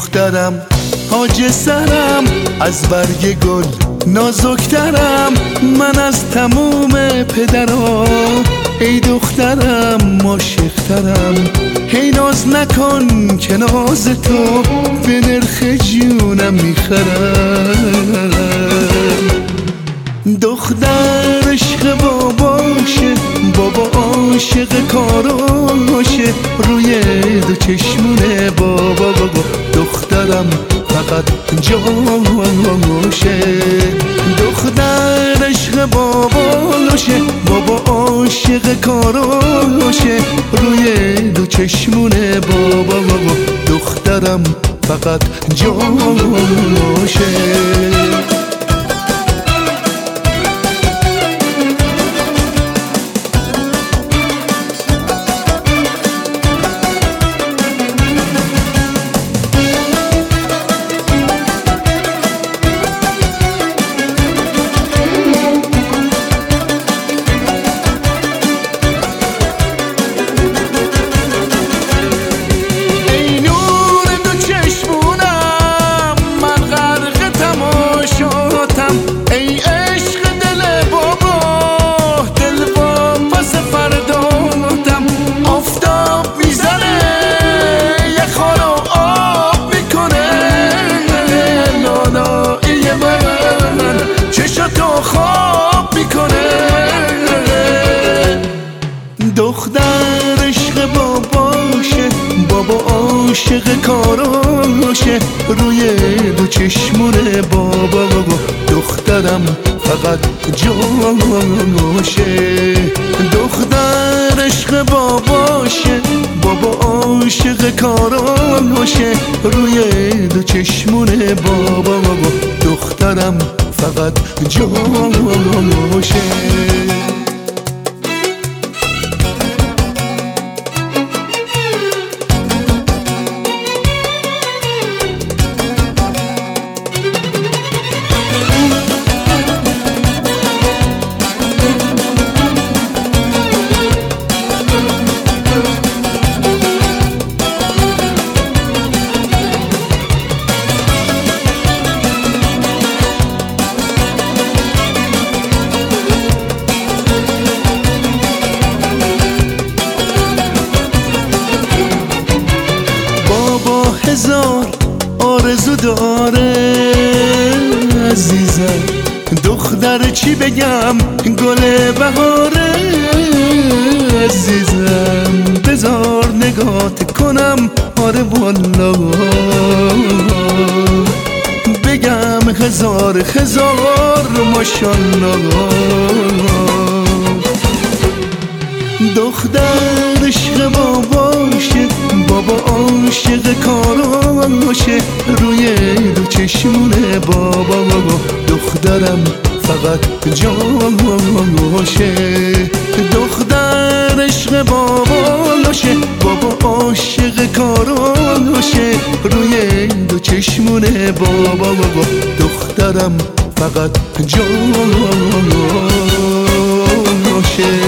دخترم تاج سرم، از برگ گل نازکترم من از تموم پدرها. ای دخترم عاشقترم، هی ناز نکن که ناز تو به نرخ جونم میخرم. دختر عشق باباشه، بابا عاشق کاراشه، روی دو چشمونه بابا دخترم فقط جاشه. دختر عشق باباشه، بابا عاشق کاراشه، روی دو چشمونه بابا دخترم فقط جاشه. دختر عشق باباشه، بابا عاشق کاراشه، روی دو چشمونه بابا دخترم فقط جاشه. دختر عشق باباشه، بابا عاشق کاراشه، روی دو چشمونه بابا دخترم فقط جاشه. هزار آرزو داره عزیزم، دختر چی بگم گل بهاره عزیزم. بذار نگات کنم آره والا، بگم هزار ماشالله. دختر عشق باباشه، بابا عاشق کاراشه، روی دو چشمونه بابا دخترم فقط جاشه. دختر عشق باباشه، بابا عاشق کاراشه، روی دو چشمونه بابا دخترم فقط جاشه.